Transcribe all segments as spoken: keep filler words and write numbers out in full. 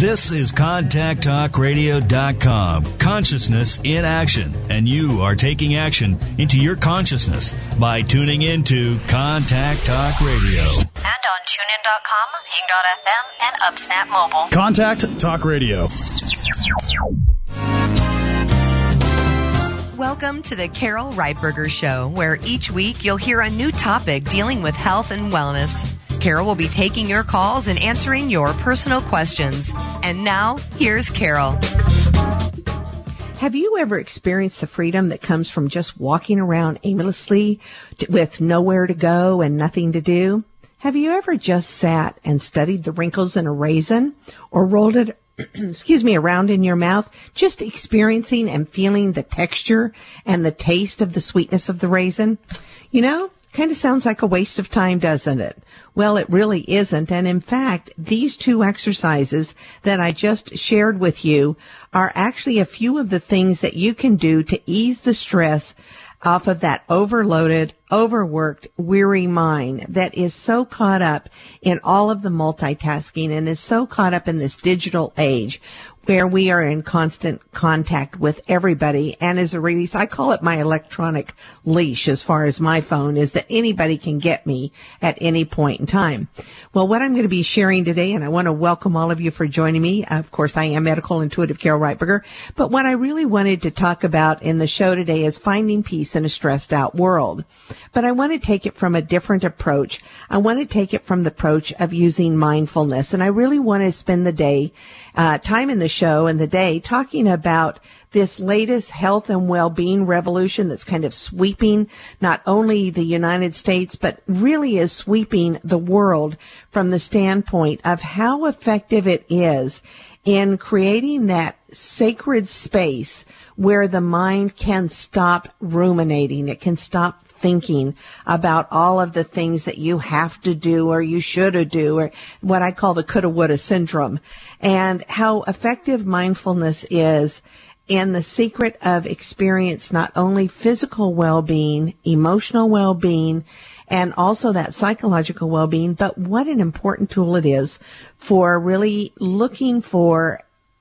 This is contact talk radio dot com. Consciousness in action. And you are taking action into your consciousness by tuning into Contact Talk Radio. And on tune in dot com, hing dot f m, and UpSnap Mobile. Contact Talk Radio. Welcome to the Carol Reitberger Show, where each week you'll hear a new topic dealing with health and wellness. Carol will be taking your calls and answering your personal questions. And now, here's Carol. Have you ever experienced the freedom that comes from just walking around aimlessly with nowhere to go and nothing to do? Have you ever just sat and studied the wrinkles in a raisin or rolled it excuse me, around in your mouth, just experiencing and feeling the texture and the taste of the sweetness of the raisin? You know, kind of sounds like a waste of time, doesn't it? Well, it really isn't. And in fact, these two exercises that I just shared with you are actually a few of the things that you can do to ease the stress off of that overloaded, overworked, weary mind that is so caught up in all of the multitasking and is so caught up in this digital age where we are in constant contact with everybody. And as a release, I call it my electronic leash as far as my phone is, that anybody can get me at any point in time. Well, what I'm going to be sharing today, and I want to welcome all of you for joining me. Of course, I am medical intuitive Carol Reitberger, but what I really wanted to talk about in the show today is finding peace in a stressed out world. But I want to take it from a different approach. I want to take it from the approach of using mindfulness. And I really want to spend the day, uh, time in the show and the day talking about this latest health and well-being revolution that's kind of sweeping not only the United States, but really is sweeping the world from the standpoint of how effective it is in creating that sacred space where the mind can stop ruminating. It can stop thinking about all of the things that you have to do or you should do, or what I call the coulda, woulda syndrome, and how effective mindfulness is in the secret of experience, not only physical well-being, emotional well-being, and also that psychological well-being, but what an important tool it is for really looking for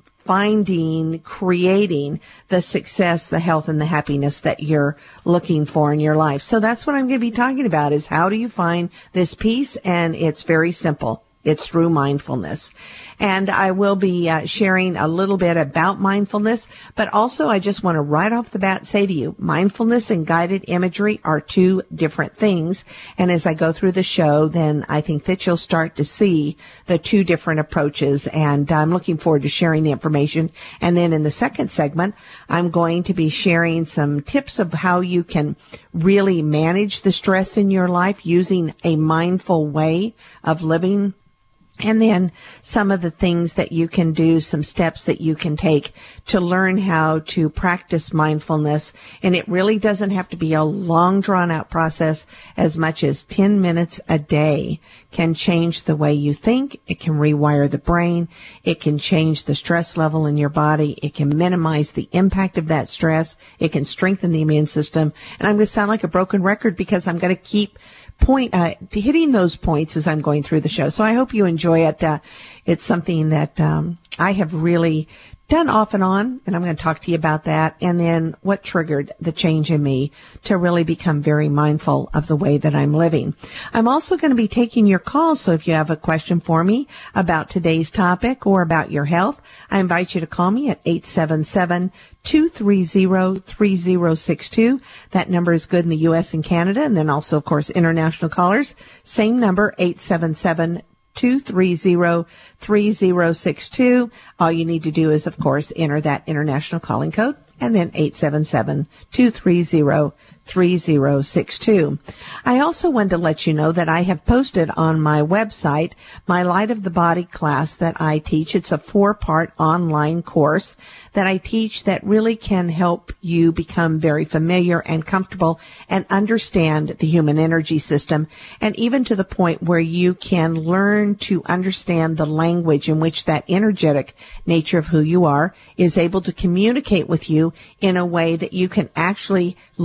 finding, creating the success, the health, and the happiness that you're looking for in your life. So that's what I'm going to be talking about, is how do you find this peace? And it's very simple. It's through mindfulness. And I will be uh, sharing a little bit about mindfulness, but also I just want to right off the bat say to you, mindfulness and guided imagery are two different things. And as I go through the show, then I think that you'll start to see the two different approaches. And I'm looking forward to sharing the information. And then in the second segment, I'm going to be sharing some tips of how you can really manage the stress in your life using a mindful way of living. And then some of the things that you can do, some steps that you can take to learn how to practice mindfulness. And it really doesn't have to be a long, drawn-out process. As much as ten minutes a day can change the way you think. It can rewire the brain. It can change the stress level in your body. It can minimize the impact of that stress. It can strengthen the immune system. And I'm going to sound like a broken record because I'm going to keep point uh, hitting those points as I'm going through the show. So I hope you enjoy it. Uh, it's something that um, I have really done off and on, and I'm going to talk to you about that, and then what triggered the change in me to really become very mindful of the way that I'm living. I'm also going to be taking your calls, so if you have a question for me about today's topic or about your health, I invite you to call me at eight seven seven, two three zero, three zero six two. That number is good in the U S and Canada, and then also, of course, international callers. Same number, eight seven seven, two three zero, three zero six two. All you need to do is, of course, enter that international calling code and then eight seven seven, two three zero, three zero six two. I also wanted to let you know that I have posted on my website my Light of the Body class that I teach. It's a four-part online course that I teach that really can help you become very familiar and comfortable and understand the human energy system, and even to the point where you can learn to understand the language in which that energetic nature of who you are is able to communicate with you in a way that you can actually listen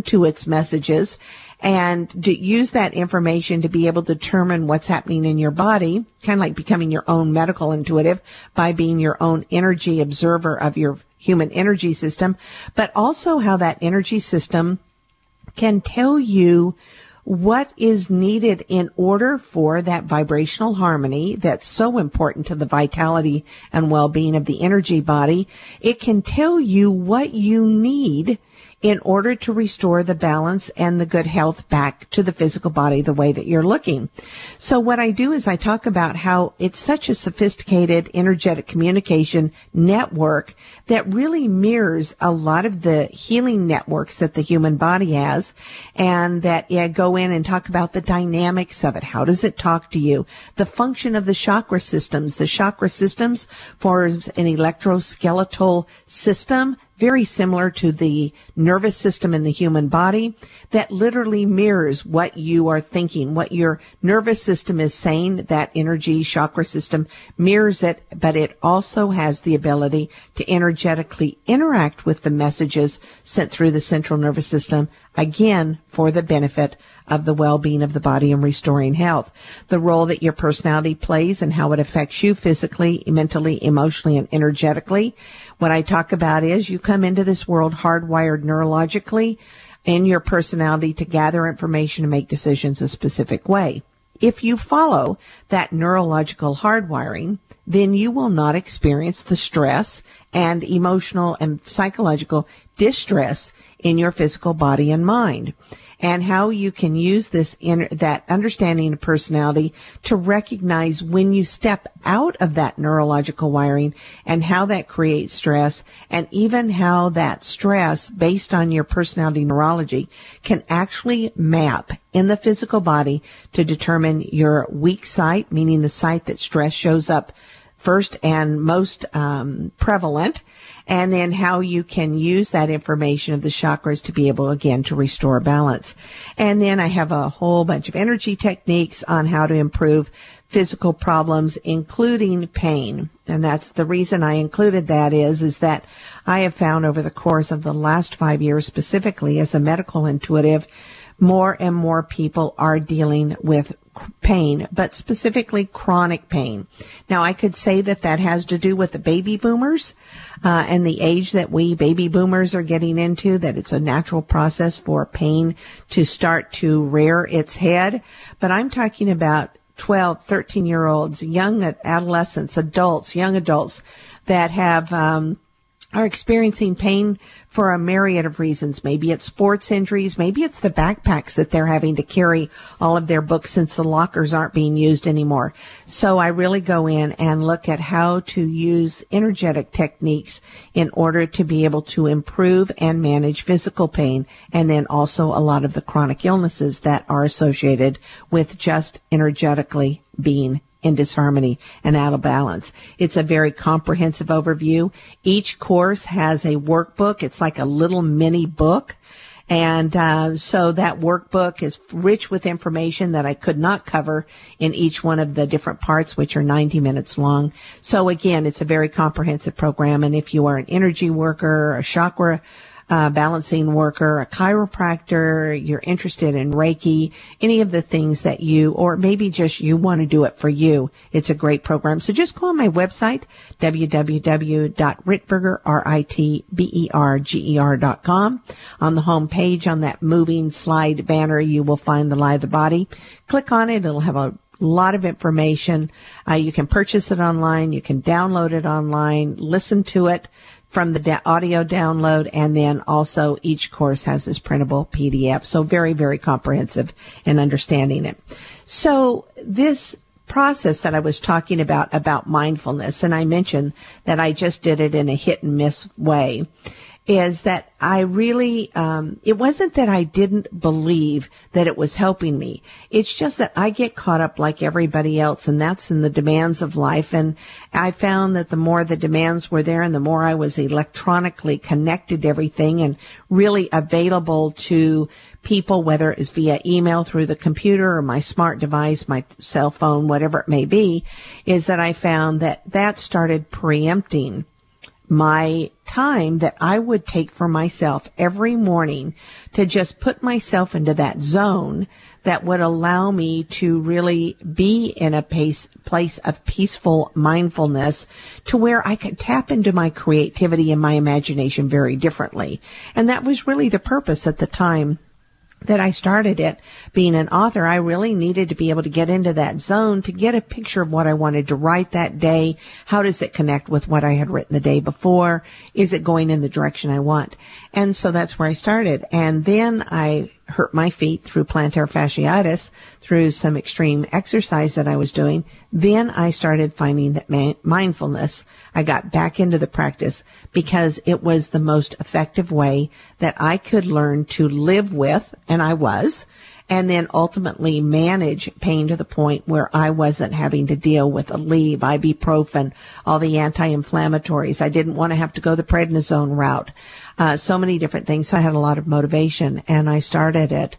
to its messages and to use that information to be able to determine what's happening in your body, kind of like becoming your own medical intuitive by being your own energy observer of your human energy system, but also how that energy system can tell you what is needed in order for that vibrational harmony that's so important to the vitality and well-being of the energy body. It can tell you what you need in order to restore the balance and the good health back to the physical body the way that you're looking. So what I do is I talk about how it's such a sophisticated energetic communication network that really mirrors a lot of the healing networks that the human body has, and that yeah, go in and talk about the dynamics of it. How does it talk to you? The function of the chakra systems. The chakra systems forms an electroskeletal system very similar to the nervous system in the human body that literally mirrors what you are thinking, what your nervous system is saying. That energy chakra system mirrors it, but it also has the ability to energetically interact with the messages sent through the central nervous system, again, for the benefit of the well-being of the body and restoring health. The role that your personality plays and how it affects you physically, mentally, emotionally, and energetically. What I talk about is you come into this world hardwired neurologically in your personality to gather information and make decisions a specific way. If you follow that neurological hardwiring, then you will not experience the stress and emotional and psychological distress in your physical body and mind. And how you can use this in, that understanding of personality to recognize when you step out of that neurological wiring and how that creates stress, and even how that stress based on your personality neurology can actually map in the physical body to determine your weak site, meaning the site that stress shows up first and most um, prevalent, and then how you can use that information of the chakras to be able, again, to restore balance. And then I have a whole bunch of energy techniques on how to improve physical problems, including pain. And that's the reason I included that is, is that I have found over the course of the last five years, specifically as a medical intuitive, more and more people are dealing with pain, but specifically chronic pain. Now, I could say that that has to do with the baby boomers uh, and the age that we baby boomers are getting into, that it's a natural process for pain to start to rear its head. But I'm talking about twelve, thirteen-year-olds, young adolescents, adults, young adults that have um are experiencing pain for a myriad of reasons. Maybe it's sports injuries. Maybe it's the backpacks that they're having to carry all of their books since the lockers aren't being used anymore. So I really go in and look at how to use energetic techniques in order to be able to improve and manage physical pain, and then also a lot of the chronic illnesses that are associated with just energetically being in disharmony and out of balance. It's a very comprehensive overview. Each course has a workbook. It's like a little mini book. And uh, so that workbook is rich with information that I could not cover in each one of the different parts, which are ninety minutes long. So again, it's a very comprehensive program. And if you are an energy worker, a chakra Uh, balancing worker, a chiropractor, you're interested in Reiki, any of the things that you, or maybe just you want to do it for you, it's a great program. So just go on my website, w w w dot ritberger, R I T B E R G E R dot com. On the home page, on that moving slide banner, you will find the Lie of the Body. Click on it. It'll have a lot of information. Uh, you can purchase it online. You can download it online, listen to it from the da- audio download, and then also each course has this printable P D F. So very, very comprehensive in understanding it. So this process that I was talking about, about mindfulness, and I mentioned that I just did it in a hit and miss way, is that I really, um, it wasn't that I didn't believe that it was helping me. It's just that I get caught up like everybody else, and that's in the demands of life. And I found that the more the demands were there and the more I was electronically connected to everything and really available to people, whether it is via email, through the computer, or my smart device, my cell phone, whatever it may be, is that I found that that started preempting my time that I would take for myself every morning to just put myself into that zone that would allow me to really be in a pace, place of peaceful mindfulness to where I could tap into my creativity and my imagination very differently. And that was really the purpose at the time that I started it. Being an author, I really needed to be able to get into that zone to get a picture of what I wanted to write that day. How does it connect with what I had written the day before? Is it going in the direction I want? And so that's where I started. And then I hurt my feet through plantar fasciitis, through some extreme exercise that I was doing. Then I started finding that ma- mindfulness, I got back into the practice because it was the most effective way that I could learn to live with, and I was, and then ultimately manage pain to the point where I wasn't having to deal with Aleve, ibuprofen, all the anti-inflammatories. I didn't want to have to go the prednisone route. Uh, so many different things. So I had a lot of motivation, and I started it,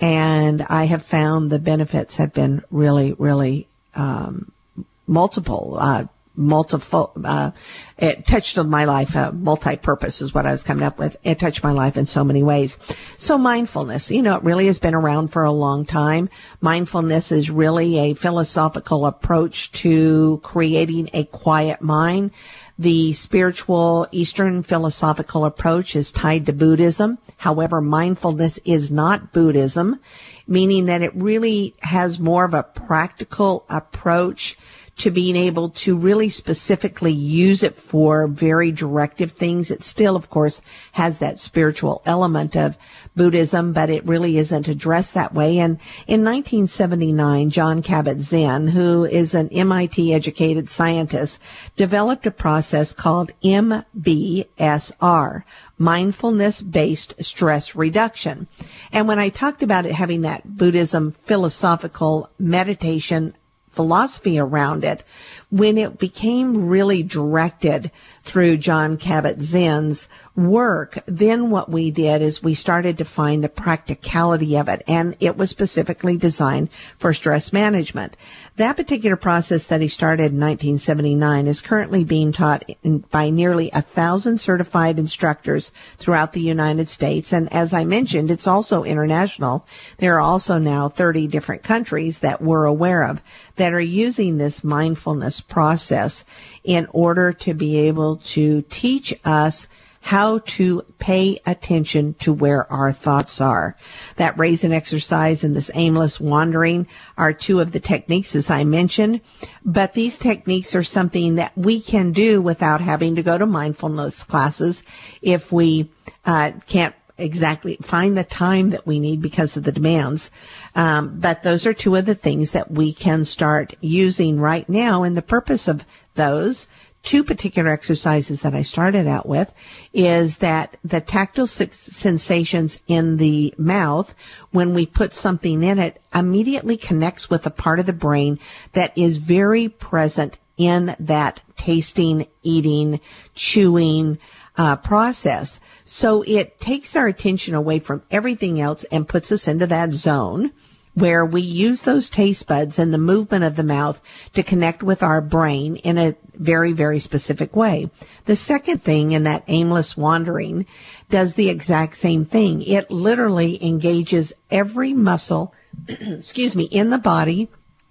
and I have found the benefits have been really, really um, multiple. Uh, multiple. Uh, it touched on my life. Uh, multi-purpose is what I was coming up with. It touched my life in so many ways. So mindfulness, you know, it really has been around for a long time. Mindfulness is really a philosophical approach to creating a quiet mind. The spiritual Eastern philosophical approach is tied to Buddhism. However, mindfulness is not Buddhism, meaning that it really has more of a practical approach to being able to really specifically use it for very directive things. It still, of course, has that spiritual element of Buddhism, but it really isn't addressed that way. And in nineteen seventy-nine, Jon Kabat-Zinn, who is an M I T-educated scientist, developed a process called M B S R, mindfulness-based stress reduction. And when I talked about it having that Buddhism philosophical meditation philosophy around it, when it became really directed through Jon Kabat-Zinn's work, then what we did is we started to find the practicality of it, and it was specifically designed for stress management. That particular process that he started in nineteen seventy-nine is currently being taught in, by nearly a thousand certified instructors throughout the United States, and as I mentioned, it's also international. There are also now thirty different countries that we're aware of that are using this mindfulness process in order to be able to teach us how to pay attention to where our thoughts are. That raisin exercise and this aimless wandering are two of the techniques, as I mentioned, but these techniques are something that we can do without having to go to mindfulness classes if we uh, can't exactly find the time that we need because of the demands. Um, but those are two of the things that we can start using right now, and the purpose of those two particular exercises that I started out with is that the tactile sensations in the mouth, when we put something in it, immediately connects with a part of the brain that is very present in that tasting, eating, chewing uh, process. So it takes our attention away from everything else and puts us into that zone where we use those taste buds and the movement of the mouth to connect with our brain in a very, very specific way. The second thing in that aimless wandering does the exact same thing. It literally engages every muscle, excuse me, in the body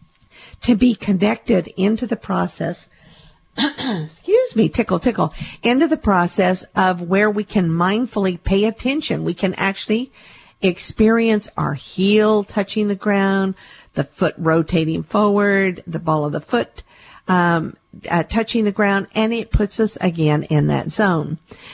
to be connected into the process, excuse me, tickle, tickle, into the process of where we can mindfully pay attention. We can actually experience our heel touching the ground, the foot rotating forward, the ball of the foot um, uh, touching the ground, and it puts us again in that zone.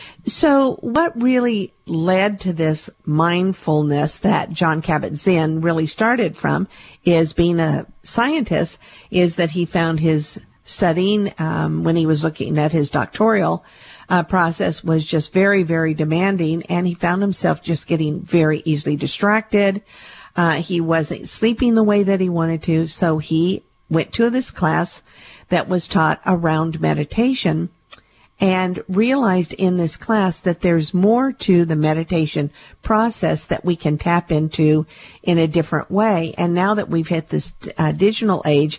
So what really led to this mindfulness that Jon Kabat-Zinn really started from is being a scientist, is that he found his studying um, when he was looking at his doctoral Uh, process was just very, very demanding, and he found himself just getting very easily distracted. Uh, he wasn't sleeping the way that he wanted to, so he went to this class that was taught around meditation and realized in this class that there's more to the meditation process that we can tap into in a different way. And now that we've hit this uh, digital age,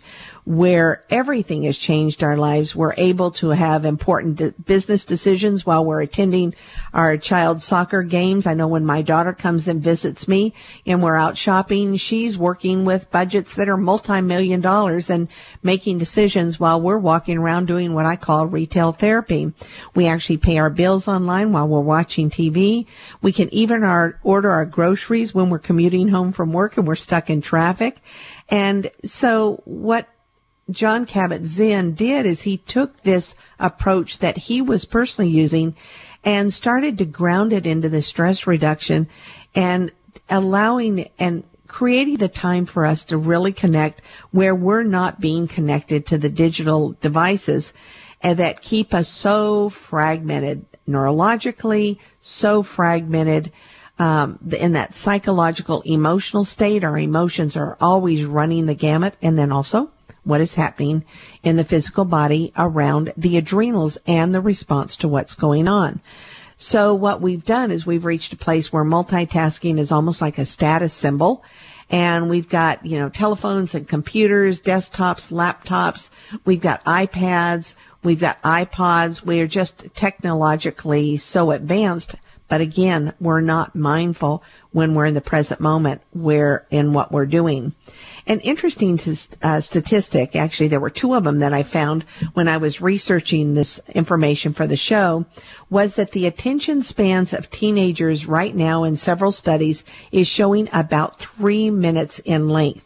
where everything has changed our lives. We're able to have important de- business decisions while we're attending our child's soccer games. I know when my daughter comes and visits me and we're out shopping, she's working with budgets that are multi-million dollars and making decisions while we're walking around doing what I call retail therapy. We actually pay our bills online while we're watching T V. We can even our, order our groceries when we're commuting home from work and we're stuck in traffic. And so what Jon Kabat-Zinn did is he took this approach that he was personally using and started to ground it into the stress reduction and allowing and creating the time for us to really connect where we're not being connected to the digital devices and that keep us so fragmented neurologically, so fragmented um, in that psychological emotional state. Our emotions are always running the gamut, and then also what is happening in the physical body around the adrenals and the response to what's going on. So what we've done is we've reached a place where multitasking is almost like a status symbol. And we've got, you know, telephones and computers, desktops, laptops. We've got iPads. We've got iPods. We're just technologically so advanced. But again, we're not mindful when we're in the present moment where in what we're doing. An interesting uh, statistic, actually there were two of them that I found when I was researching this information for the show, was that the attention spans of teenagers right now in several studies is showing about three minutes in length.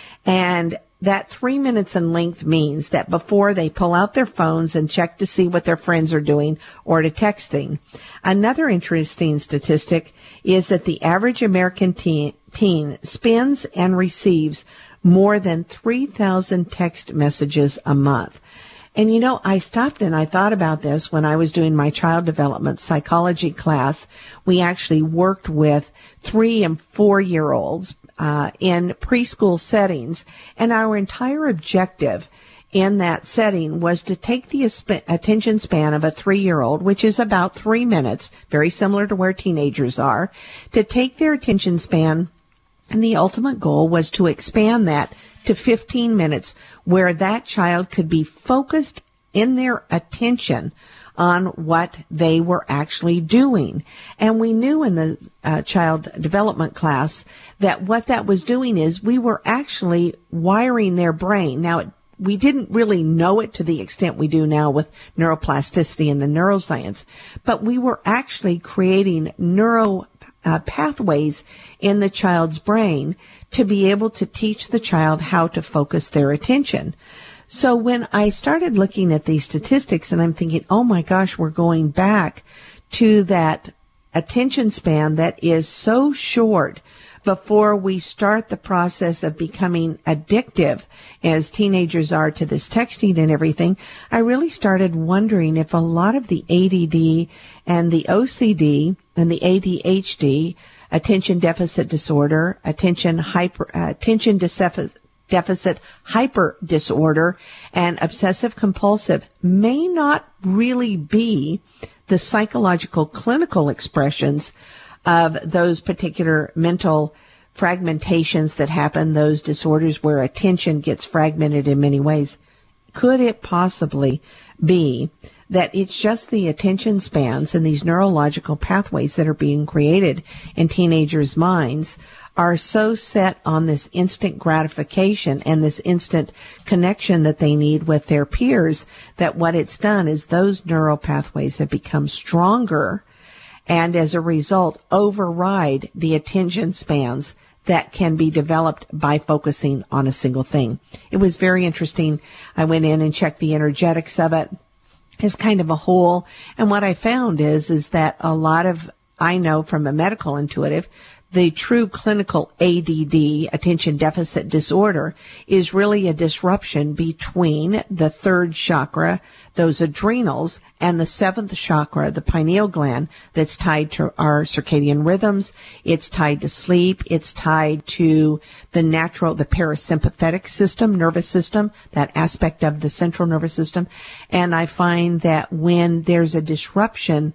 And that three minutes in length means that before they pull out their phones and check to see what their friends are doing or to texting. Another interesting statistic is that the average American teen, teen spends and receives more than three thousand text messages a month. And you know, I stopped and I thought about this when I was doing my child development psychology class. We actually worked with three and four year olds uh, in preschool settings, and our entire objective in that setting was to take the attention span of a three-year-old, which is about three minutes, very similar to where teenagers are, to take their attention span. And the ultimate goal was to expand that to fifteen minutes where that child could be focused in their attention on what they were actually doing. And we knew in the uh, child development class that what that was doing is we were actually wiring their brain. Now, it, we didn't really know it to the extent we do now with neuroplasticity and the neuroscience, but we were actually creating neuro Uh, pathways in the child's brain to be able to teach the child how to focus their attention. So when I started looking at these statistics and I'm thinking, oh my gosh, we're going back to that attention span that is so short before we start the process of becoming addictive as teenagers are to this texting and everything, I really started wondering if a lot of the A D D and the O C D and the A D H D, attention deficit disorder, attention hyper, uh, attention deficit, deficit hyper disorder, and obsessive compulsive may not really be the psychological clinical expressions of those particular mental fragmentations that happen, those disorders where attention gets fragmented in many ways. Could it possibly be that it's just the attention spans and these neurological pathways that are being created in teenagers' minds are so set on this instant gratification and this instant connection that they need with their peers that what it's done is those neural pathways have become stronger and as a result override the attention spans that can be developed by focusing on a single thing. It was very interesting. I went in and checked the energetics of it as kind of a whole. And what I found is, is that a lot of, I know from a medical intuitive, the true clinical A D D, attention deficit disorder, is really a disruption between the third chakra, those adrenals, and the seventh chakra, the pineal gland, that's tied to our circadian rhythms. It's tied to sleep. It's tied to the natural, the parasympathetic system, nervous system, that aspect of the central nervous system. And I find that when there's a disruption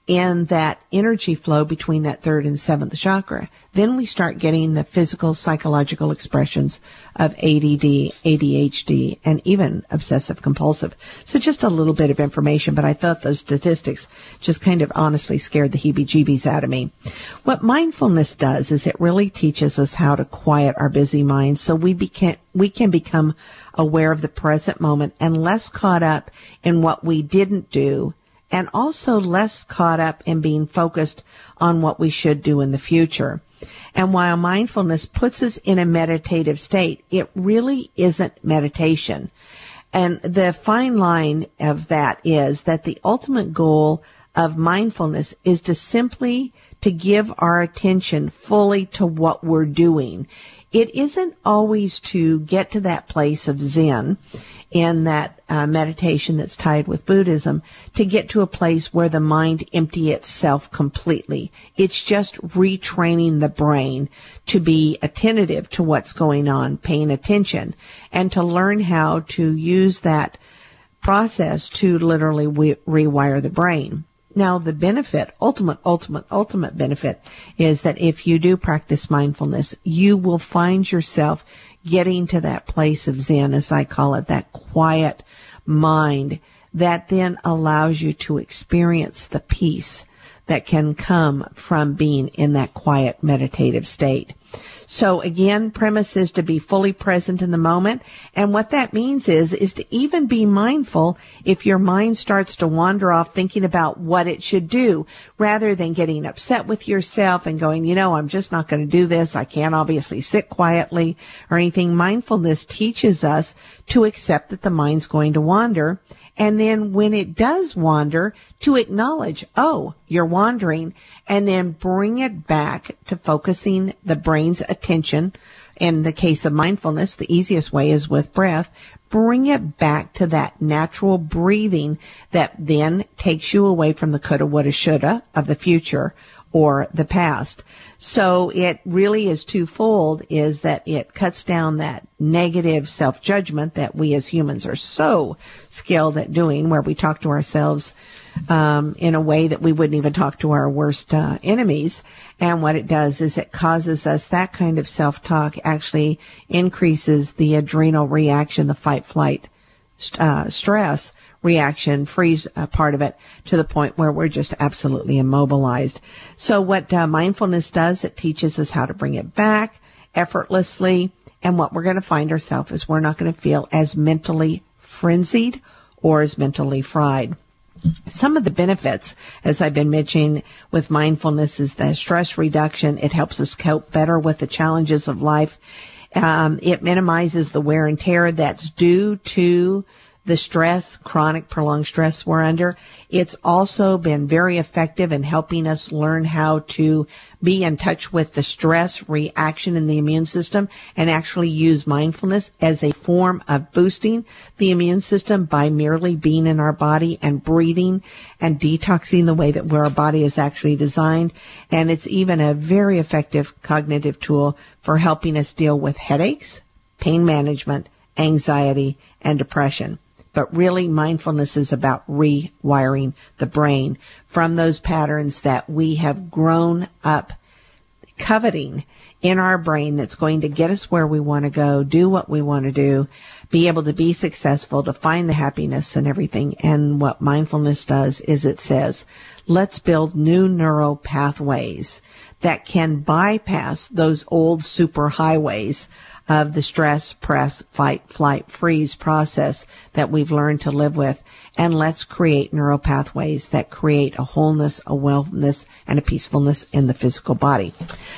in that energy flow between that third and seventh chakra, then we start getting the physical, psychological expressions of A D D, A D H D, and even obsessive compulsive. So just a little bit of information, but I thought those statistics just kind of honestly scared the heebie-jeebies out of me. What mindfulness does is it really teaches us how to quiet our busy minds so we, beca- we can become aware of the present moment and less caught up in what we didn't do, and also less caught up in being focused on what we should do in the future. And while mindfulness puts us in a meditative state, it really isn't meditation. And the fine line of that is that the ultimate goal of mindfulness is to simply to give our attention fully to what we're doing. It isn't always to get to that place of Zen in that uh, meditation that's tied with Buddhism, to get to a place where the mind empty itself completely. It's just retraining the brain to be attentive to what's going on, paying attention, and to learn how to use that process to literally re- rewire the brain. Now, the benefit, ultimate, ultimate, ultimate benefit is that if you do practice mindfulness, you will find yourself getting to that place of Zen, as I call it, that quiet mind that then allows you to experience the peace that can come from being in that quiet meditative state. So again, premise is to be fully present in the moment. And what that means is, is to even be mindful if your mind starts to wander off thinking about what it should do, rather than getting upset with yourself and going, you know, I'm just not going to do this. I can't obviously sit quietly or anything. Mindfulness teaches us to accept that the mind's going to wander. And then when it does wander, to acknowledge, oh, you're wandering, and then bring it back to focusing the brain's attention. In the case of mindfulness, the easiest way is with breath. Bring it back to that natural breathing that then takes you away from the coulda, woulda, shoulda of the future or the past. So it really is twofold, is that it cuts down that negative self-judgment that we as humans are so skilled at doing, where we talk to ourselves um, in a way that we wouldn't even talk to our worst uh, enemies. And what it does is it causes us, that kind of self-talk actually increases the adrenal reaction, the fight-flight uh, stress reaction, freeze uh, part of it, to the point where we're just absolutely immobilized. So what uh, mindfulness does, it teaches us how to bring it back effortlessly. And what we're going to find ourselves is we're not going to feel as mentally frenzied or as mentally fried. Some of the benefits, as I've been mentioning with mindfulness, is the stress reduction. It helps us cope better with the challenges of life. Um, it minimizes the wear and tear that's due to the stress, chronic prolonged stress we're under. It's also been very effective in helping us learn how to be in touch with the stress reaction in the immune system and actually use mindfulness as a form of boosting the immune system by merely being in our body and breathing and detoxing the way that where our body is actually designed. And it's even a very effective cognitive tool for helping us deal with headaches, pain management, anxiety, and depression. But really, mindfulness is about rewiring the brain from those patterns that we have grown up coveting in our brain, that's going to get us where we want to go, do what we want to do, be able to be successful, to find the happiness and everything. And what mindfulness does is it says, let's build new neural pathways that can bypass those old superhighways of the stress, press, fight, flight, freeze process that we've learned to live with. And let's create neural pathways that create a wholeness, a wellness, and a peacefulness in the physical body.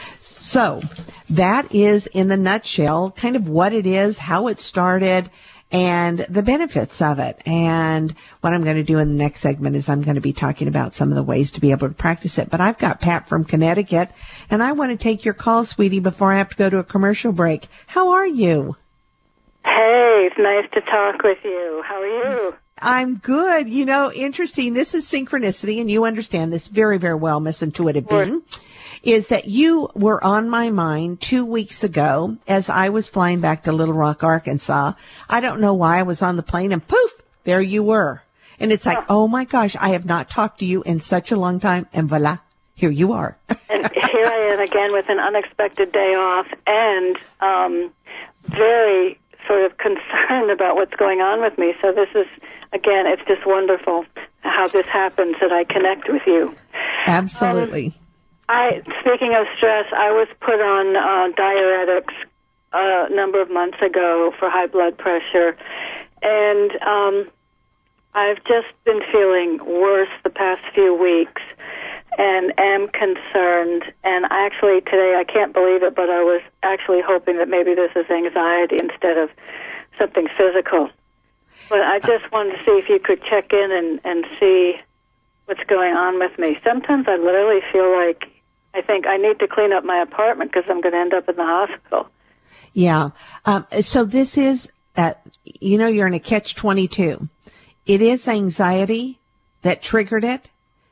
So that is, in the nutshell, kind of what it is, how it started, and the benefits of it. And what I'm going to do in the next segment is I'm going to be talking about some of the ways to be able to practice it. But I've got Pat from Connecticut, and I want to take your call, sweetie, before I have to go to a commercial break. How are you? Hey, it's nice to talk with you. How are you? I'm good. You know, interesting. This is synchronicity, and you understand this very, very well, Miss Intuitive Being. Is that you were on my mind two weeks ago as I was flying back to Little Rock, Arkansas. I don't know why I was on the plane, and poof, there you were. And it's like, oh my gosh, I have not talked to you in such a long time, and voila, here you are. And here I am again with an unexpected day off, and um, very sort of concerned about what's going on with me. So this is, again, it's just wonderful how this happens, that I connect with you. Absolutely. Um, I, speaking of stress, I was put on uh, diuretics a number of months ago for high blood pressure, and um, I've just been feeling worse the past few weeks and am concerned. And actually today, I can't believe it, but I was actually hoping that maybe this is anxiety instead of something physical. But I just wanted to see if you could check in and, and see what's going on with me. Sometimes I literally feel like I think I need to clean up my apartment because I'm going to end up in the hospital. Yeah. Um, so this is, uh, you know, you're in a catch twenty-two. It is anxiety that triggered it,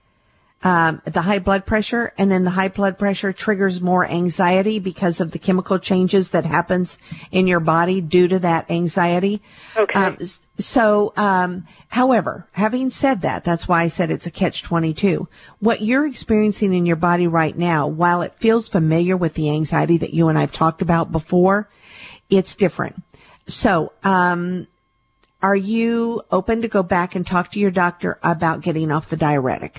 um, the high blood pressure, and then the high blood pressure triggers more anxiety because of the chemical changes that happens in your body due to that anxiety. Okay. Um, so, um, however, having said that, that's why I said it's a catch twenty-two. What you're experiencing in your body right now, while it feels familiar with the anxiety that you and I've talked about before, it's different. So, um, are you open to go back and talk to your doctor about getting off the diuretic?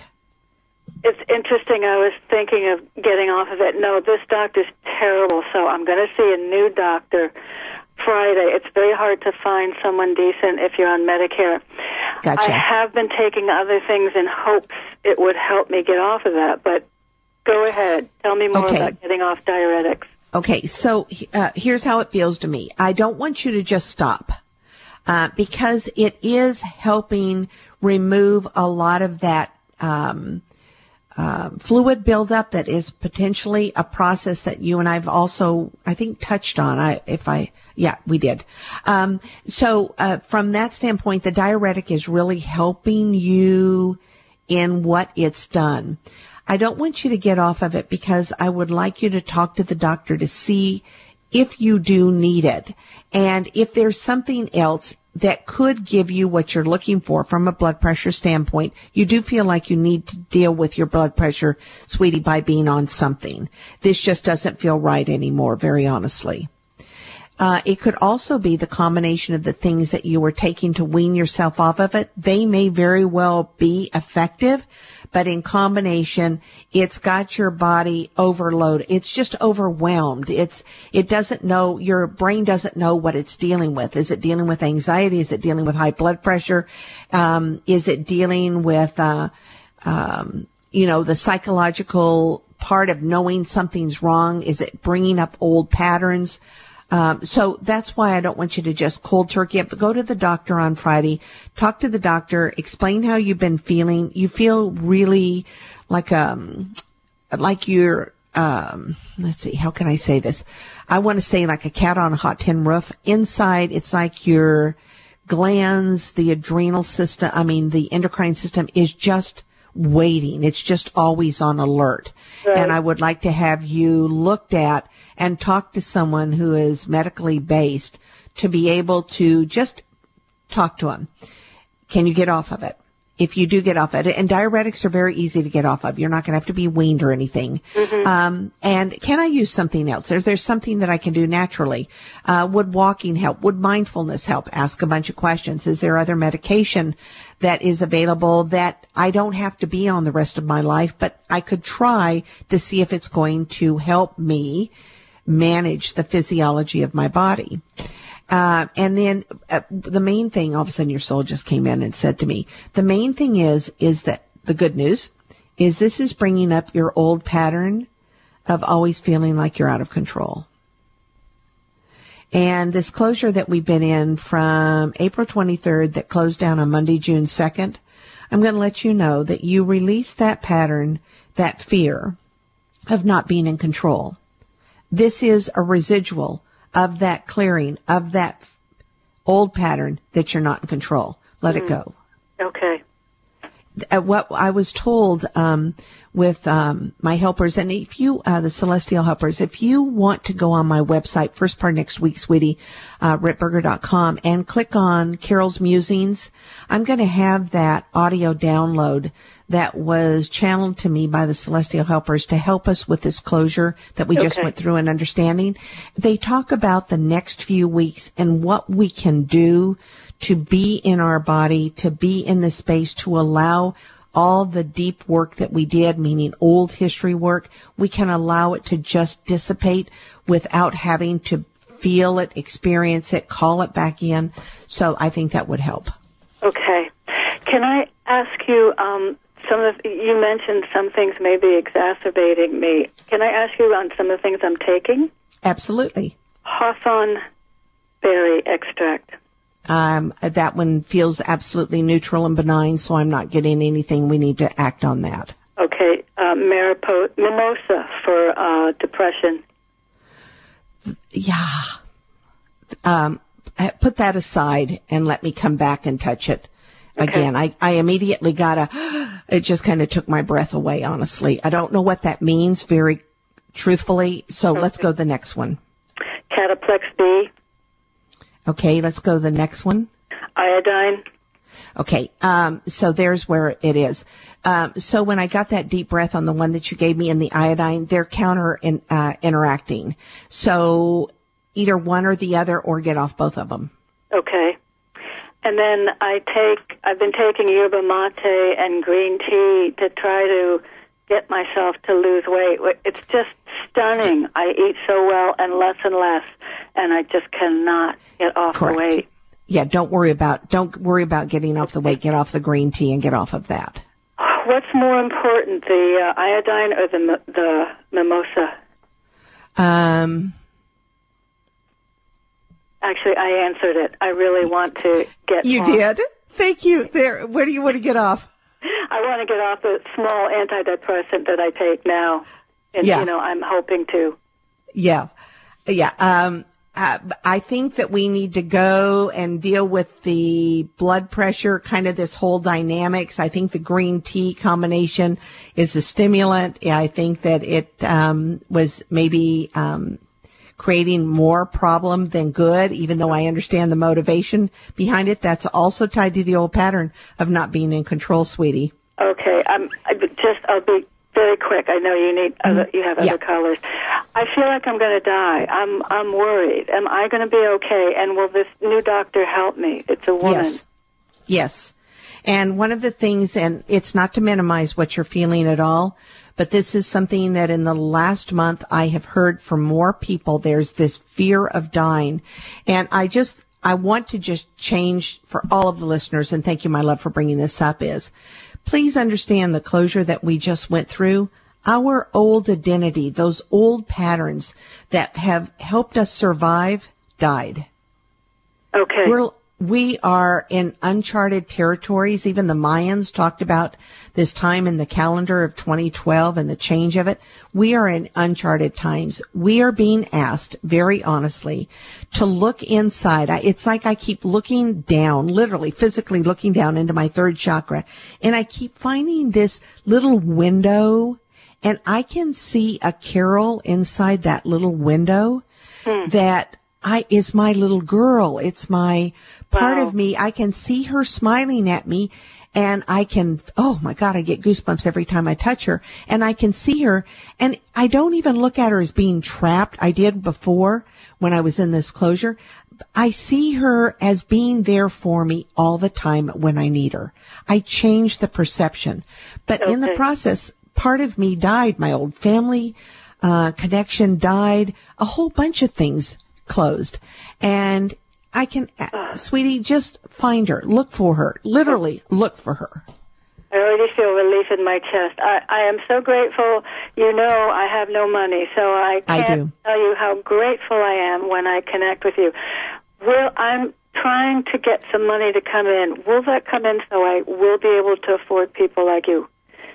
It's interesting. I was thinking of getting off of it. No, this doctor's terrible, so I'm going to see a new doctor Friday. It's very hard to find someone decent if you're on Medicare. Gotcha. I have been taking other things in hopes it would help me get off of that, but go ahead. Tell me more Okay. about getting off diuretics. Okay, so uh, here's how it feels to me. I don't want you to just stop uh, because it is helping remove a lot of that um, uh, fluid buildup that is potentially a process that you and I've also, I think, touched on. I, if I, yeah, we did. Um, so uh, from that standpoint, the diuretic is really helping you in what it's done. I don't want you to get off of it because I would like you to talk to the doctor to see if you do need it and if there's something else that could give you what you're looking for from a blood pressure standpoint. You do feel like you need to deal with your blood pressure, sweetie, by being on something. This just doesn't feel right anymore, very honestly. Uh, it could also be the combination of the things that you were taking to wean yourself off of it. They may very well be effective, but in combination, it's got your body overloaded. It's just overwhelmed. It's, it doesn't know, your brain doesn't know what it's dealing with. Is it dealing with anxiety? Is it dealing with high blood pressure? Um, is it dealing with, uh, um, you know, the psychological part of knowing something's wrong? Is it bringing up old patterns? Um, so that's why I don't want you to just cold turkey it, but go to the doctor on Friday, talk to the doctor, explain how you've been feeling. You feel really like, um, like you're, um, let's see, how can I say this? I want to say like a cat on a hot tin roof. Inside, it's like your glands, the adrenal system, I mean, the endocrine system is just waiting. It's just always on alert. Right. And I would like to have you looked at and talk to someone who is medically based to be able to just talk to them. Can you get off of it? If you do get off of it, and diuretics are very easy to get off of. You're not going to have to be weaned or anything. Mm-hmm. Um, and can I use something else? Is there something that I can do naturally? Uh, would walking help? Would mindfulness help? Ask a bunch of questions. Is there other medication that is available that I don't have to be on the rest of my life, but I could try to see if it's going to help me manage the physiology of my body. Uh, and then uh, the main thing, all of a sudden your soul just came in and said to me, the main thing is, is that the good news is this is bringing up your old pattern of always feeling like you're out of control. And this closure that we've been in from April twenty-third that closed down on Monday, June second, I'm going to let you know that you release that pattern, that fear of not being in control. This is a residual of that clearing, of that old pattern that you're not in control. Let mm. it go. Okay. uh, what I was told um, with um, my helpers, and if you, uh, the Celestial Helpers, if you want to go on my website, first part next week, sweetie, uh, ritberger dot com, and click on Carol's Musings, I'm going to have that audio download that was channeled to me by the Celestial Helpers to help us with this closure that we just Okay. went through and understanding. They talk about the next few weeks and what we can do to be in our body, to be in the space, to allow all the deep work that we did, meaning old history work, we can allow it to just dissipate without having to feel it, experience it, call it back in. So I think that would help. Okay. Can I ask you, um, some of the, you mentioned some things may be exacerbating me. Can I ask you on some of the things I'm taking? Absolutely. Hawthorn berry extract. Um, that one feels absolutely neutral and benign, so I'm not getting anything. We need to act on that. Okay. Uh, maripo- mimosa for uh, depression. Yeah. Um, put that aside and let me come back and touch it. Okay. Again, I, I immediately got a, it just kind of took my breath away, honestly. I don't know what that means very truthfully, so Okay. let's go to the next one. Cataplex B. Okay, let's go to the next one. Iodine. Okay, um, so there's where it is. Um, so when I got that deep breath on the one that you gave me in the iodine, they're counter in, uh, interacting. So either one or the other, or get off both of them. Okay. And then I take, I've been taking yerba mate and green tea to try to get myself to lose weight. It's just stunning. I eat so well and less and less, and I just cannot get off Correct. the weight. Yeah, don't worry about, don't worry about getting off the weight. Get off the green tea and get off of that. What's more important, the uh, iodine or the mi- the mimosa? Um, Actually, I answered it. I really want to get you off. did? Thank you. There, where do you want to get off? I want to get off the small antidepressant that I take now. And, Yeah. you know, I'm hoping to. Yeah. Yeah. Um, uh, I think that we need to go and deal with the blood pressure, kind of this whole dynamics. I think the green tea combination is a stimulant. Yeah, I think that it um, was maybe um, creating more problem than good, even though I understand the motivation behind it. That's also tied to the old pattern of not being in control, sweetie. Okay. I'm I just, I'll be very quick. I know you need other, you have other Yeah. callers. I feel like I'm going to die. I'm I'm worried. Am I going to be okay? And will this new doctor help me? It's a woman. Yes. Yes. And one of the things, and it's not to minimize what you're feeling at all, but this is something that in the last month I have heard from more people. There's this fear of dying. And I just, I want to just change for all of the listeners, and thank you, my love, for bringing this up, is please understand the closure that we just went through. Our old identity, those old patterns that have helped us survive, died. Okay. We're, we are in uncharted territories. Even the Mayans talked about this time in the calendar of twenty twelve and the change of it. We are in uncharted times. We are being asked, very honestly, to look inside. I, it's like I keep looking down, literally, physically looking down into my third chakra, and I keep finding this little window, and I can see a Carol inside that little window Hmm. that I is my little girl. It's my part Wow. of me. I can see her smiling at me, and I can, oh my God, I get goosebumps every time I touch her, and I can see her, and I don't even look at her as being trapped. I did before when I was in this closure. I see her as being there for me all the time when I need her. I change the perception. But in the Okay. process, part of me died. My old family uh, connection died. A whole bunch of things closed. And I can, uh, sweetie, just find her. Look for her. Literally, look for her. I already feel relief in my chest. I, I am so grateful. You know I have no money, so I I can't do. tell you how grateful I am when I connect with you. Will I'm trying to get some money to come in. Will that come in so I will be able to afford people like you?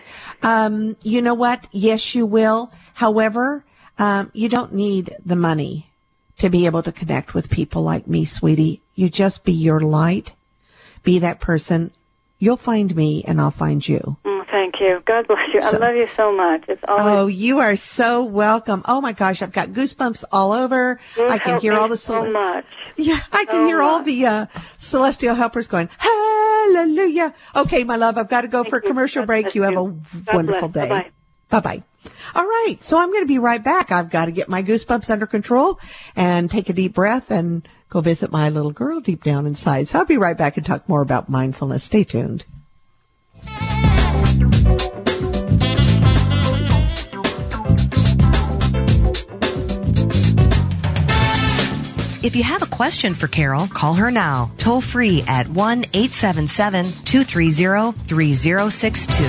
Um, you know what? Yes, you will. However, um, you don't need the money to be able to connect with people like me, sweetie. You just be your light. Be that person. you'll find me and I'll find you. Mm, thank you. God bless you. So, I love you so much. It's always. Oh, you are so welcome. Oh my gosh, I've got goosebumps all over. You I can hear all the so cel- much. Yeah, I can so hear all much. the uh, celestial helpers going, hallelujah. Okay, my love, I've got to go Thank for a you. commercial God break. bless You have you. a God wonderful bless. day. Bye-bye. Bye-bye. All right, so I'm going to be right back. I've got to get my goosebumps under control and take a deep breath and go visit my little girl deep down inside. So I'll be right back and talk more about mindfulness. Stay tuned. If you have a question for Carol, call her now, toll free at one eight seven seven, two three zero, three zero six two.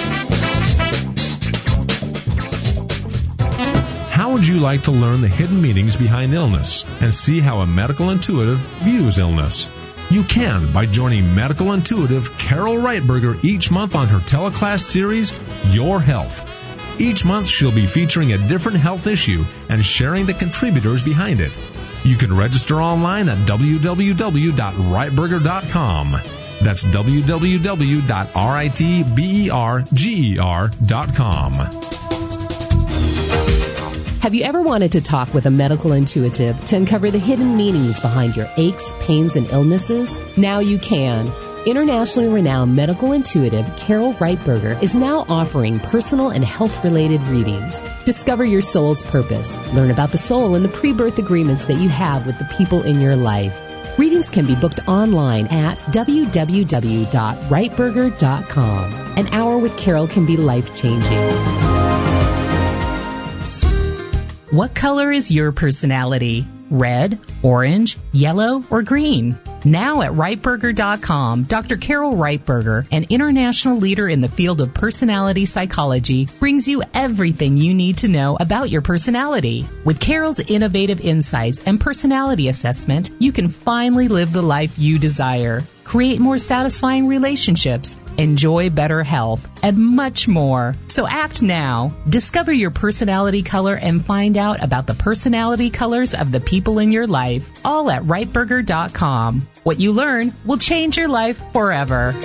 How would you like to learn the hidden meanings behind illness and see how a medical intuitive views illness? You can by joining medical intuitive Carol Reitberger each month on her teleclass series, Your Health. Each month she'll be featuring a different health issue and sharing the contributors behind it. You can register online at w w w dot reitberger dot com. That's w w w dot reitberger dot com. Have you ever wanted to talk with a medical intuitive to uncover the hidden meanings behind your aches, pains, and illnesses? Now you can. Internationally renowned medical intuitive Carol Reitberger is now offering personal and health-related readings. Discover your soul's purpose. Learn about the soul and the pre-birth agreements that you have with the people in your life. Readings can be booked online at w w w dot reitberger dot com. An hour with Carol can be life-changing. What color is your personality? Red, orange, yellow, or green? Now at Reitberger dot com, Doctor Carol Reitberger, an international leader in the field of personality psychology, brings you everything you need to know about your personality. With Carol's innovative insights and personality assessment, you can finally live the life you desire, create more satisfying relationships, enjoy better health, and much more. So act now. Discover your personality color and find out about the personality colors of the people in your life, all at Reitberger dot com. What you learn will change your life forever.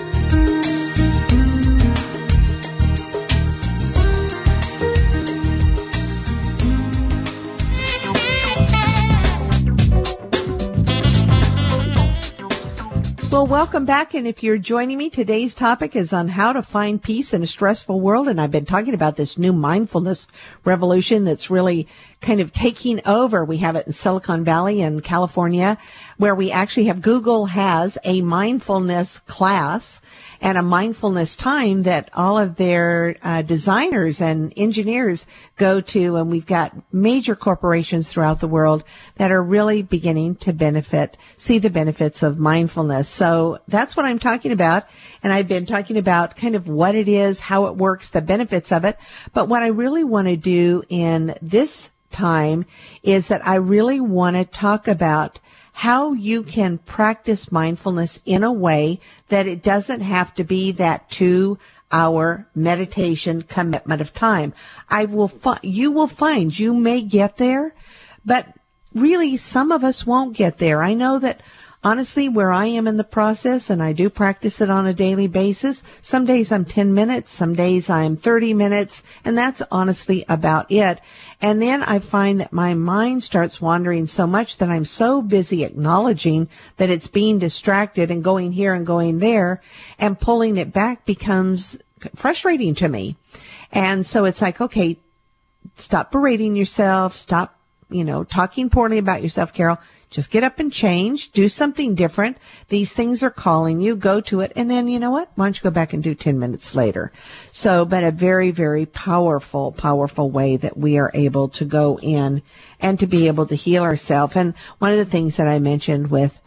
Well, welcome back, and if you're joining me, today's topic is on how to find peace in a stressful world, and I've been talking about this new mindfulness revolution that's really kind of taking over. We have it in Silicon Valley in California, where we actually have, Google has a mindfulness class and a mindfulness time that all of their uh, designers and engineers go to, and we've got major corporations throughout the world that are really beginning to benefit, see the benefits of mindfulness. So that's what I'm talking about, and I've been talking about kind of what it is, how it works, the benefits of it. But what I really want to do in this time is that I really want to talk about how you can practice mindfulness in a way that it doesn't have to be that two-hour meditation commitment of time. I will fi- you will find you may get there, but really some of us won't get there. I know that honestly where I am in the process, and I do practice it on a daily basis, some days I'm ten minutes, some days I'm thirty minutes, and that's honestly about it. And then I find that my mind starts wandering so much that I'm so busy acknowledging that it's being distracted and going here and going there, and pulling it back becomes frustrating to me. And so it's like, okay, stop berating yourself, stop, you know, talking poorly about yourself, Carol. Just get up and change, do something different. These things are calling you, go to it, and then you know what? Why don't you go back and do ten minutes later? So, but a very, very powerful, powerful way that we are able to go in and to be able to heal ourselves. And one of the things that I mentioned with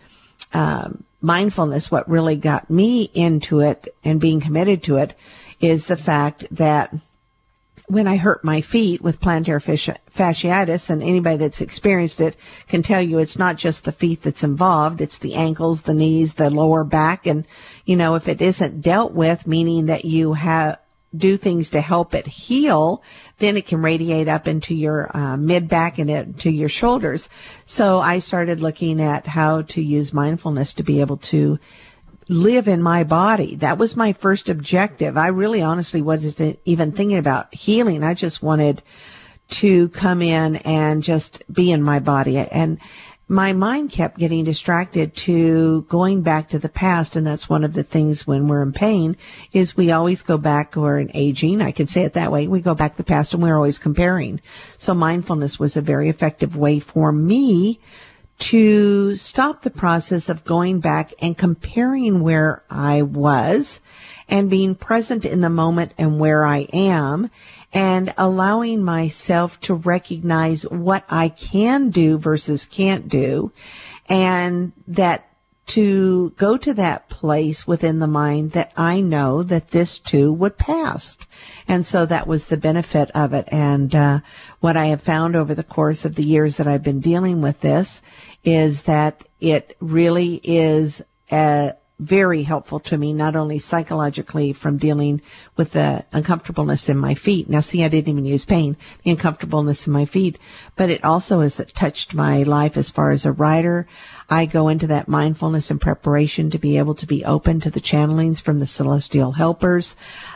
um, mindfulness, what really got me into it and being committed to it, is the fact that when I hurt my feet with plantar fasciitis, and anybody that's experienced it can tell you it's not just the feet that's involved, it's the ankles, the knees, the lower back, and, you know, if it isn't dealt with, meaning that you have do things to help it heal, then it can radiate up into your uh, mid-back and into your shoulders. So I started looking at how to use mindfulness to be able to live in my body. That was my first objective. I really honestly wasn't even thinking about healing. I just wanted to come in and just be in my body. And my mind kept getting distracted to going back to the past, and that's one of the things when we're in pain is we always go back, or in aging, I can say it that way, we go back to the past and we're always comparing. So mindfulness was a very effective way for me to stop the process of going back and comparing where I was and being present in the moment and where I am, and allowing myself to recognize what I can do versus can't do, and that to go to that place within the mind that I know that this too would pass. And so that was the benefit of it. And uh, what I have found over the course of the years that I've been dealing with this is that it really is a very helpful to me, not only psychologically from dealing with the uncomfortableness in my feet. Now, see, I didn't even use pain, the uncomfortableness in my feet, but it also has touched my life as far as a writer. I go into that mindfulness and preparation to be able to be open to the channelings from the celestial helpers,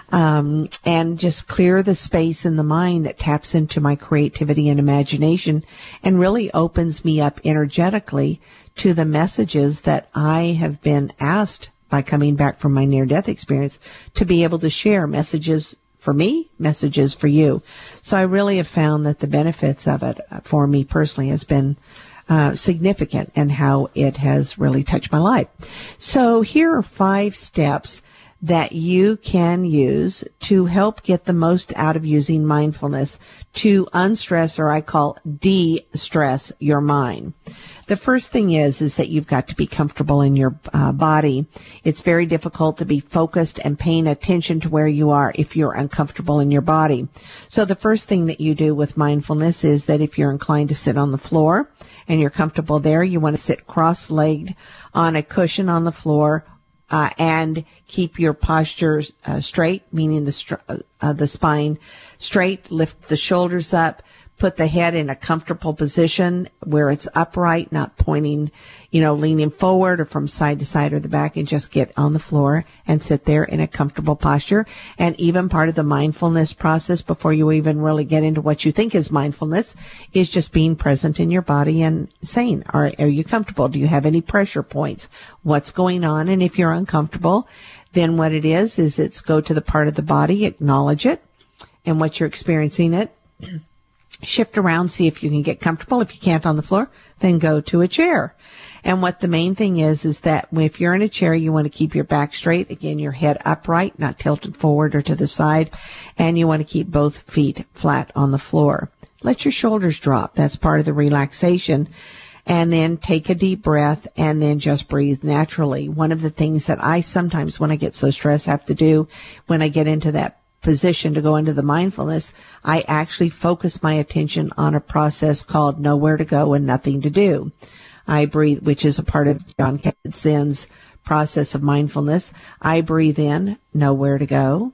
um, and just clear the space in the mind that taps into my creativity and imagination and really opens me up energetically to the messages that I have been asked by coming back from my near-death experience to be able to share messages for me, messages for you. So I really have found that the benefits of it for me personally has been uh, significant, and how it has really touched my life. So here are five steps that you can use to help get the most out of using mindfulness to unstress, or I call de-stress, your mind. The first thing is, is that you've got to be comfortable in your uh, body. It's very difficult to be focused and paying attention to where you are if you're uncomfortable in your body. So the first thing that you do with mindfulness is that if you're inclined to sit on the floor and you're comfortable there, you want to sit cross-legged on a cushion on the floor, uh, and keep your posture uh, straight, meaning the str- uh, the spine straight, lift the shoulders up, put the head in a comfortable position where it's upright, not pointing, you know, leaning forward or from side to side or the back, and just get on the floor and sit there in a comfortable posture. And even part of the mindfulness process before you even really get into what you think is mindfulness is just being present in your body and saying, are, are you comfortable? Do you have any pressure points? What's going on? And if you're uncomfortable, then what it is, is it's go to the part of the body, acknowledge it, and what you're experiencing it. Shift around, see if you can get comfortable. If you can't on the floor, then go to a chair. And what the main thing is, is that if you're in a chair, you want to keep your back straight. Again, your head upright, not tilted forward or to the side. And you want to keep both feet flat on the floor. Let your shoulders drop. That's part of the relaxation. And then take a deep breath and then just breathe naturally. One of the things that I sometimes, when I get so stressed, have to do when I get into that position to go into the mindfulness, I actually focus my attention on a process called nowhere to go and nothing to do. I breathe, which is a part of Jon Kabat-Zinn's process of mindfulness. I breathe in, nowhere to go.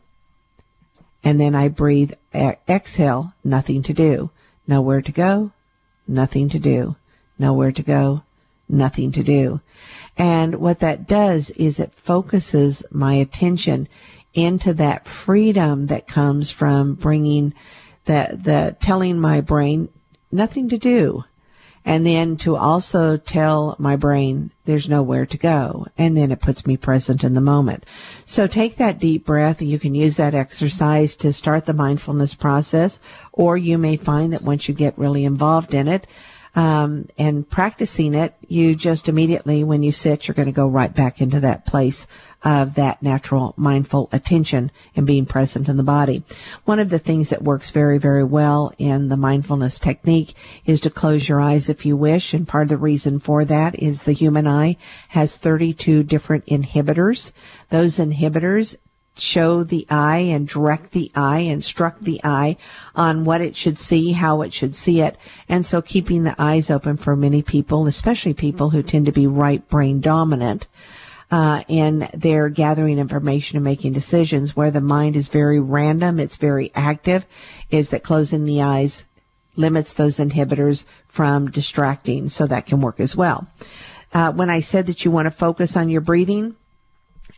And then I breathe, exhale, nothing to do. Nowhere to go, nothing to do. Nowhere to go, nothing to do. And what that does is it focuses my attention into that freedom that comes from bringing the, the, telling my brain nothing to do. And then to also tell my brain there's nowhere to go. And then it puts me present in the moment. So take that deep breath. You can use that exercise to start the mindfulness process, or you may find that once you get really involved in it, Um, and practicing it, you just immediately, when you sit, you're going to go right back into that place of that natural mindful attention and being present in the body. One of the things that works very, very well in the mindfulness technique is to close your eyes if you wish, and part of the reason for that is the human eye has thirty-two different inhibitors. Those inhibitors show the eye and direct the eye, instruct the eye on what it should see, how it should see it. And so keeping the eyes open for many people, especially people who tend to be right brain dominant, uh, in their gathering information and making decisions, where the mind is very random, it's very active, is that closing the eyes limits those inhibitors from distracting, so that can work as well. Uh, when I said that you want to focus on your breathing,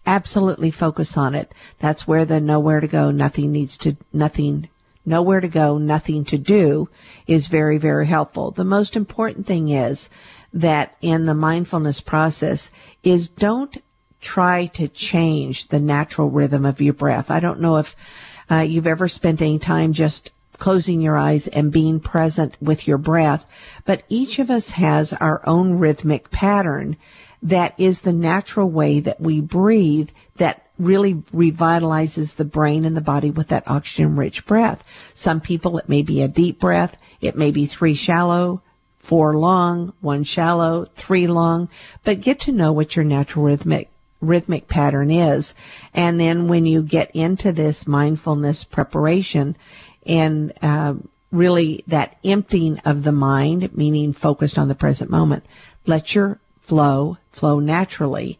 absolutely focus on it. That's where the nowhere to go, nothing needs to, nothing, nowhere to go, nothing to do is very, very helpful. The most important thing is that in the mindfulness process is don't try to change the natural rhythm of your breath. I don't know if uh, you've ever spent any time just closing your eyes and being present with your breath, but each of us has our own rhythmic pattern that is the natural way that we breathe that really revitalizes the brain and the body with that oxygen-rich breath. Some people, it may be a deep breath, it may be three shallow, four long, one shallow, three long, but get to know what your natural rhythmic rhythmic pattern is. And then when you get into this mindfulness preparation and uh, really that emptying of the mind, meaning focused on the present moment, let your flow flow naturally.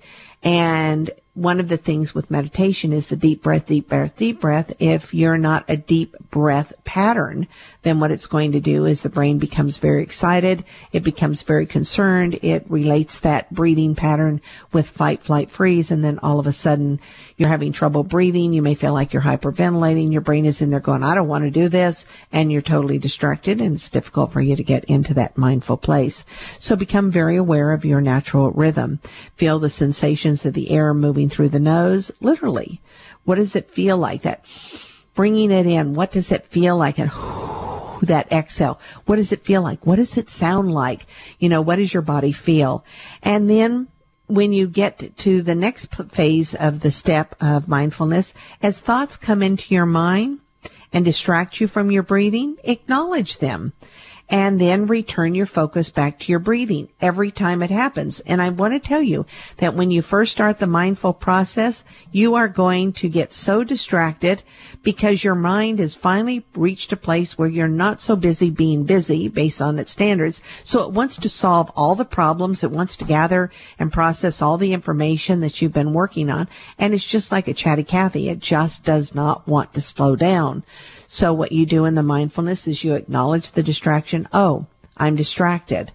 And one of the things with meditation is the deep breath, deep breath, deep breath. If you're not a deep breath pattern, then what it's going to do is the brain becomes very excited. It becomes very concerned. It relates that breathing pattern with fight, flight, freeze. And then all of a sudden you're having trouble breathing. You may feel like you're hyperventilating. Your brain is in there going, I don't want to do this. And you're totally distracted, and it's difficult for you to get into that mindful place. So become very aware of your natural rhythm. Feel the sensations of the air moving through the nose, literally. What does it feel like? That bringing it in. What does it feel like? And whoo, that exhale. What does it feel like? What does it sound like? You know, what does your body feel? And then when you get to the next phase of the step of mindfulness, as thoughts come into your mind and distract you from your breathing, acknowledge them. And then return your focus back to your breathing every time it happens. And I want to tell you that when you first start the mindful process, you are going to get so distracted because your mind has finally reached a place where you're not so busy being busy based on its standards. So it wants to solve all the problems. It wants to gather and process all the information that you've been working on. And it's just like a chatty Cathy. It just does not want to slow down. So what you do in the mindfulness is you acknowledge the distraction. Oh, I'm distracted.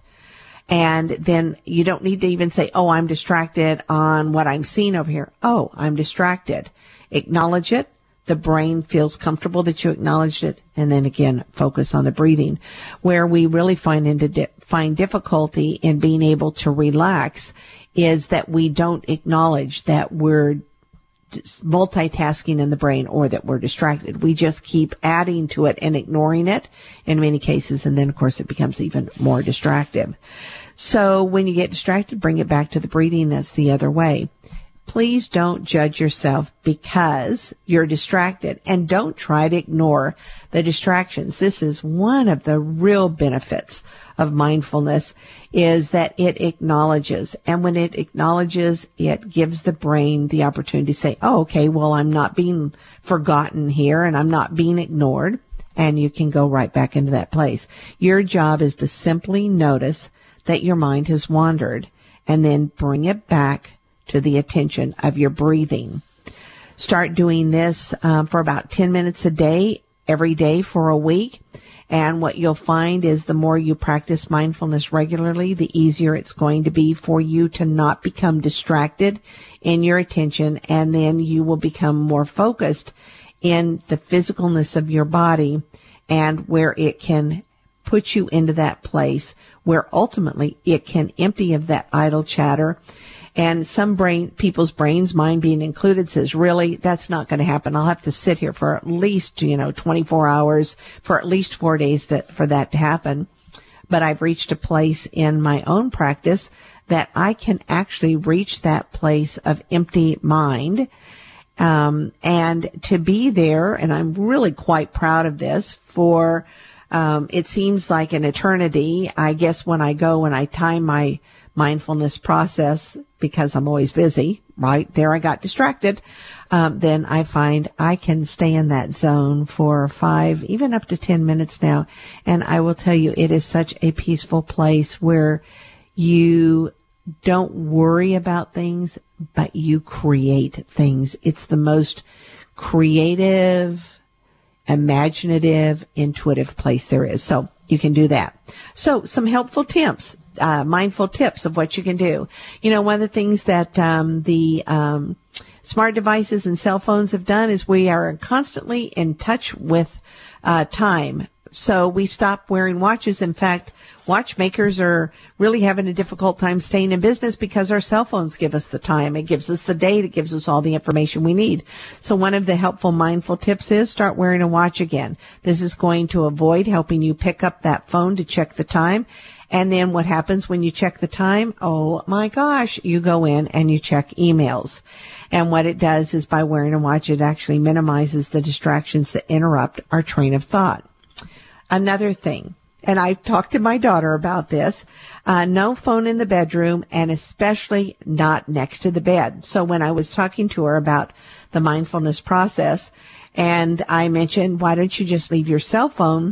And then you don't need to even say, oh, I'm distracted on what I'm seeing over here. Oh, I'm distracted. Acknowledge it. The brain feels comfortable that you acknowledged it. And then again, focus on the breathing. Where we really find into di- find difficulty in being able to relax is that we don't acknowledge that we're multitasking in the brain or that we're distracted. We just keep adding to it and ignoring it in many cases, and then of course it becomes even more distractive. So when you get distracted, bring it back to the breathing. That's the other way. Please don't judge yourself because you're distracted, and don't try to ignore the distractions. This is one of the real benefits of mindfulness, is that it acknowledges. And when it acknowledges, it gives the brain the opportunity to say, oh, okay, well, I'm not being forgotten here and I'm not being ignored. And you can go right back into that place. Your job is to simply notice that your mind has wandered and then bring it back to the attention of your breathing. Start doing this um, for about ten minutes a day, every day for a week. And what you'll find is the more you practice mindfulness regularly, the easier it's going to be for you to not become distracted in your attention, and then you will become more focused in the physicalness of your body and where it can put you into that place where ultimately it can empty of that idle chatter. And some brain, people's brains, mine being included, says, really, that's not going to happen. I'll have to sit here for at least, you know, twenty-four hours, for at least four days to, for that to happen. But I've reached a place in my own practice that I can actually reach that place of empty mind. Um, and to be there, and I'm really quite proud of this, for, um, it seems like an eternity. I guess when I go and I time my mindfulness process, because I'm always busy, right? There I got distracted. Um, then I find I can stay in that zone for five, even up to ten minutes now. And I will tell you, it is such a peaceful place where you don't worry about things, but you create things. It's the most creative, imaginative, intuitive place there is. So you can do that. So some helpful tips. Uh, mindful tips of what you can do. You know, one of the things that um, the um, smart devices and cell phones have done is we are constantly in touch with uh, time. So we stopped wearing watches. In fact, watchmakers are really having a difficult time staying in business because our cell phones give us the time. It gives us the date. It gives us all the information we need. So one of the helpful mindful tips is start wearing a watch again. This is going to avoid helping you pick up that phone to check the time. And then what happens when you check the time? Oh my gosh, you go in and you check emails. And what it does is by wearing a watch, it actually minimizes the distractions that interrupt our train of thought. Another thing, and I've talked to my daughter about this, uh, no phone in the bedroom and especially not next to the bed. So when I was talking to her about the mindfulness process and I mentioned, why don't you just leave your cell phone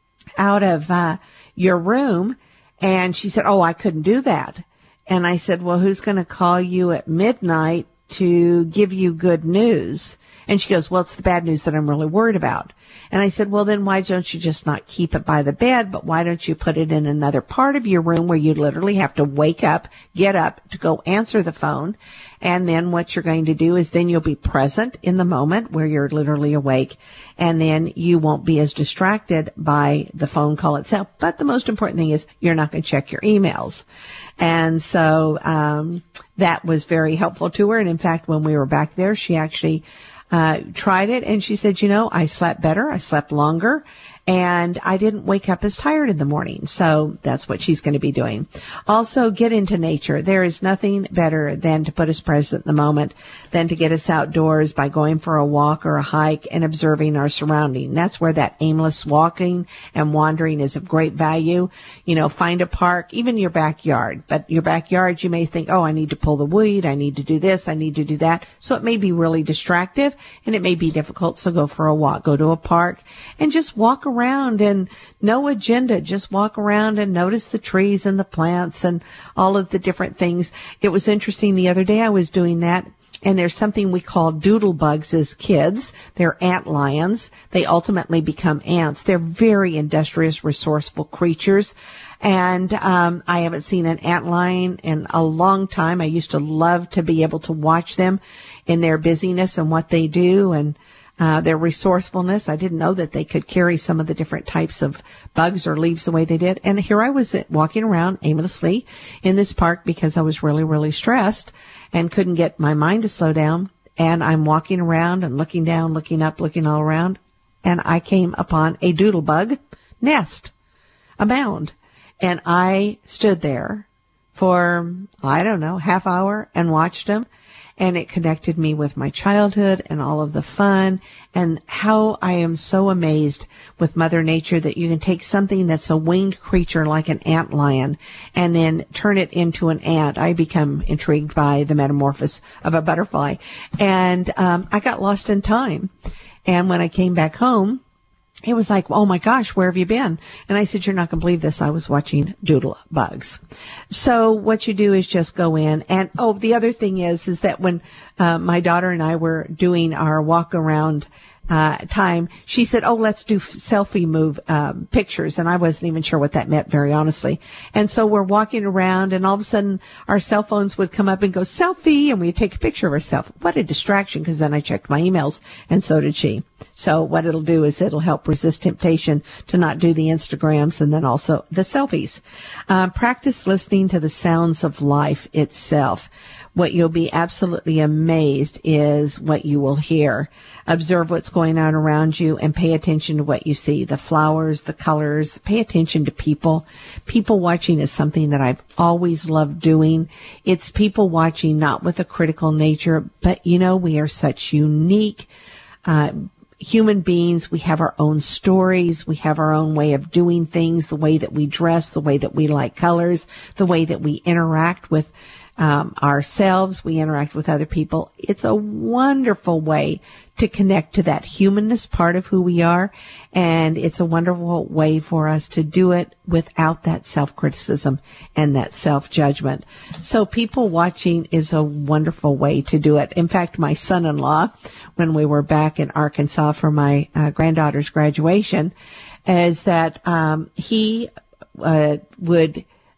out of uh, your room? And she said, oh, I couldn't do that. And I said, well, who's going to call you at midnight to give you good news? And she goes, well, it's the bad news that I'm really worried about. And I said, well, then why don't you just not keep it by the bed, but why don't you put it in another part of your room where you literally have to wake up, get up to go answer the phone. And then what you're going to do is then you'll be present in the moment where you're literally awake. And then you won't be as distracted by the phone call itself. But the most important thing is you're not going to check your emails. And so, um, that was very helpful to her. And in fact, when we were back there, she actually Uh, tried it and she said, you know, I slept better, I slept longer, and I didn't wake up as tired in the morning. So that's what she's going to be doing. Also, get into nature. There is nothing better than to put us present in the moment, than to get us outdoors by going for a walk or a hike and observing our surrounding. That's where that aimless walking and wandering is of great value. You know, find a park, even your backyard. But your backyard, you may think, oh, I need to pull the weed, I need to do this, I need to do that. So it may be really distractive and it may be difficult. So go for a walk, go to a park and just walk around. around and no agenda. Just walk around and notice the trees and the plants and all of the different things. It was interesting. The other day I was doing that, and there's something we call doodle bugs as kids. They're ant lions. They ultimately become ants. They're very industrious, resourceful creatures. And um I haven't seen an ant lion in a long time. I used to love to be able to watch them in their busyness and what they do, and Uh, their resourcefulness. I didn't know that they could carry some of the different types of bugs or leaves the way they did. And here I was walking around aimlessly in this park because I was really, really stressed and couldn't get my mind to slow down. And I'm walking around and looking down, looking up, looking all around. And I came upon a doodle bug nest, a mound. And I stood there for, I don't know, half hour and watched them. And it connected me with my childhood and all of the fun and how I am so amazed with Mother Nature that you can take something that's a winged creature like an ant lion and then turn it into an ant. I become intrigued by the metamorphosis of a butterfly. And um, I got lost in time. And when I came back home, it was like, oh my gosh, where have you been? And I said, you're not going to believe this. I was watching doodle bugs. So what you do is just go in. And, oh, the other thing is, is that when uh, my daughter and I were doing our walk around uh time, she said, oh, let's do selfie move um, pictures. And I wasn't even sure what that meant, very honestly. And so we're walking around and all of a sudden our cell phones would come up and go selfie, and we'd take a picture of ourselves. What a distraction, because then I checked my emails and so did she. So what it'll do is it'll help resist temptation to not do the Instagrams and then also the selfies. Uh, practice listening to the sounds of life itself. What you'll be absolutely amazed is what you will hear. Observe what's going on around you and pay attention to what you see. The flowers, the colors. Pay attention to people. People watching is something that I've always loved doing. It's people watching not with a critical nature, but, you know, we are such unique uh human beings. We have our own stories. We have our own way of doing things, the way that we dress, the way that we like colors, the way that we interact with um, ourselves. We interact with other people. It's a wonderful way to connect to that humanness part of who we are. And it's a wonderful way for us to do it without that self-criticism and that self-judgment. So people watching is a wonderful way to do it. In fact, my son-in-law, when we were back in Arkansas for my uh, granddaughter's graduation, is that um, he uh, would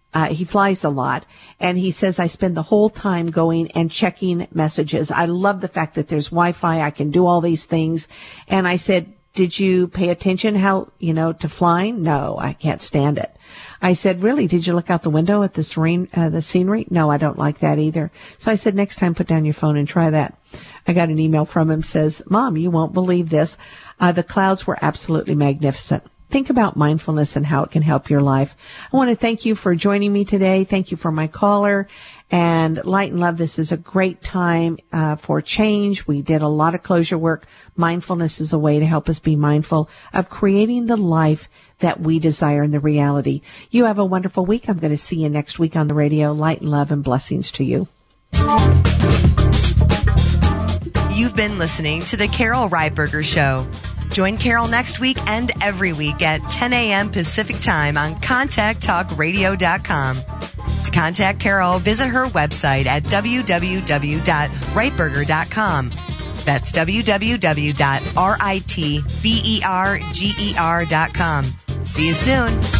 Uh, he flies a lot, and he says, I spend the whole time going and checking messages. I love the fact that there's Wi-Fi. I can do all these things. And I said, did you pay attention how, you know, to flying? No, I can't stand it. I said, really, did you look out the window at the serene, uh, the scenery? No, I don't like that either. So I said, next time put down your phone and try that. I got an email from him, says, Mom, you won't believe this. Uh, the clouds were absolutely magnificent. Think about mindfulness and how it can help your life. I want to thank you for joining me today. Thank you for my caller. And Light and Love, this is a great time uh, for change. We did a lot of closure work. Mindfulness is a way to help us be mindful of creating the life that we desire in the reality. You have a wonderful week. I'm going to see you next week on the radio. Light and love and blessings to you. You've been listening to the Carol Reitberger Show. Join Carol next week and every week at ten a.m. Pacific Time on contact talk radio dot com. To contact Carol, visit her website at w w w dot reitberger dot com. That's w w w dot reitberger dot com. See you soon.